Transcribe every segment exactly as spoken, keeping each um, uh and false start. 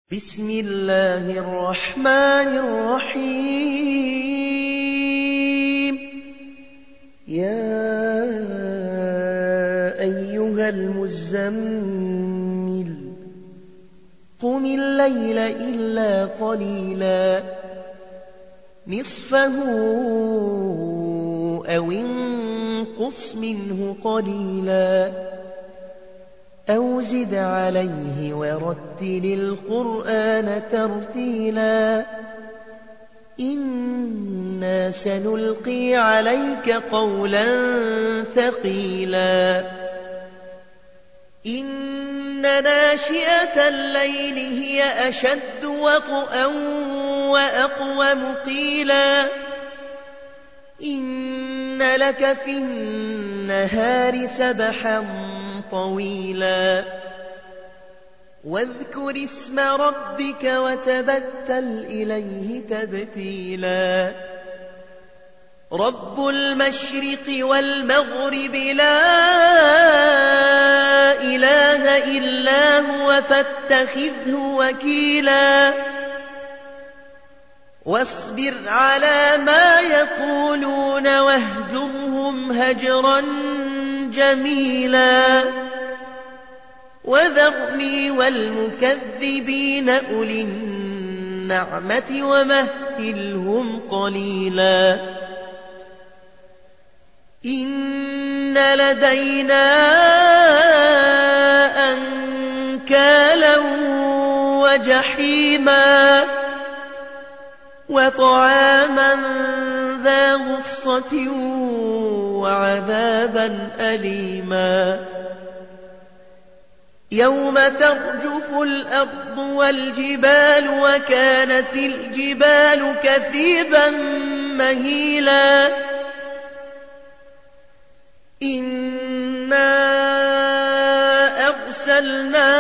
بسم الله الرحمن الرحيم. يا أيها المزمل قم الليل إلا قليلا نصفه أو انقص منه قليلا أو زد عليه ورتل القرآن ترتيلا إنا سنلقي عليك قولا ثقيلا إن ناشئة الليل هي أشد وطئا وأقوم قيلا إن لك في النهار سبحا طويلا واذكر اسم ربك وتبتل إليه تبتيلا رب المشرق والمغرب لا إله إلا هو فاتخذه وكيلا واصبر على ما يقولون واهجرهم هجرا جميلا وذرني والمكذبين أولي النعمة ومهلهم قليلا إن لدينا أنكالا وجحيما وطعاما ذا غصة وعذابا أليما يوم ترجف الأرض والجبال وكانت الجبال كثيبا مهيلا إنا أرسلنا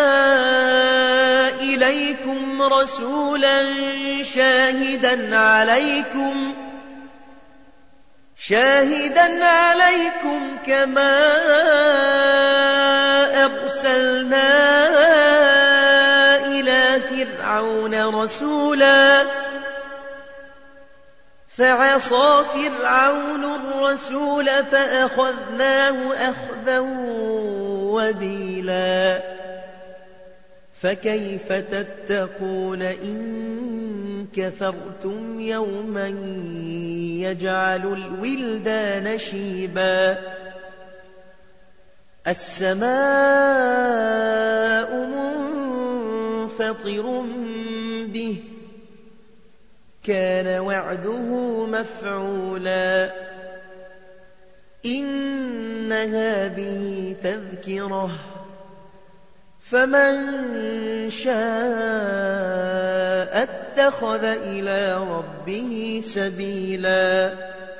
إليكم رسولا شاهدا عليكم شاهدا عليكم كما أرسلنا إلى فرعون رسولا فعصى فرعون الرسول فأخذناه أخذا وبيلا فكيف تتقون إن كفرتم يوما يجعل الولدان شيبا السماء منفطر به كان وعده مفعولا إن هذه تذكرة فمن شاء اتخذ إلى ربه سبيلا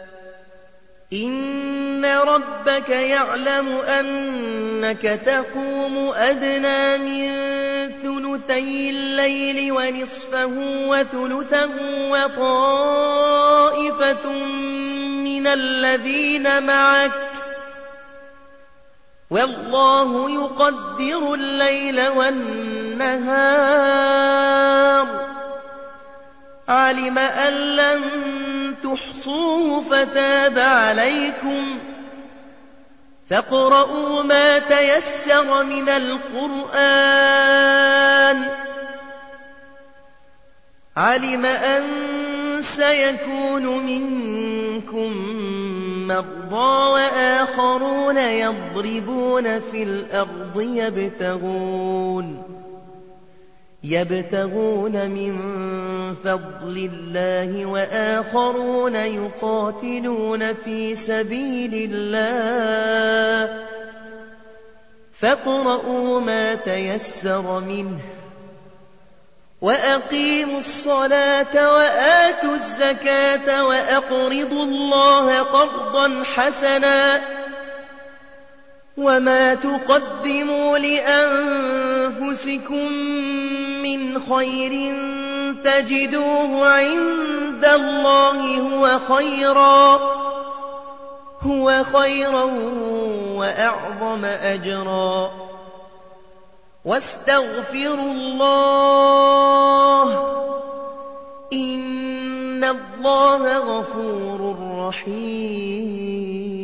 إن ربك يعلم أنك تقوم أدنى من ثلثي الليل ونصفه وثلثه وطائفة من الذين معك والله يقدر الليل والنهار علم أن لن تحصوه فتاب عليكم فاقرؤوا ما تيسر من القرآن علم أن سيكون منكم مرضى وآخرون يضربون في الأرض يبتغون يبتغون من فضل الله وآخرون يقاتلون في سبيل الله فاقرؤوا ما تيسر منه وأقيموا الصلاة وآتوا الزكاة وأقرضوا الله قرضا حسنا وما تقدموا لأنفسكم من خير تجدوه عند الله هو خيرا هو خيرا وأعظم أجرا واستغفروا الله اللَّهَ غَفُورٌ رَّحِيمٌ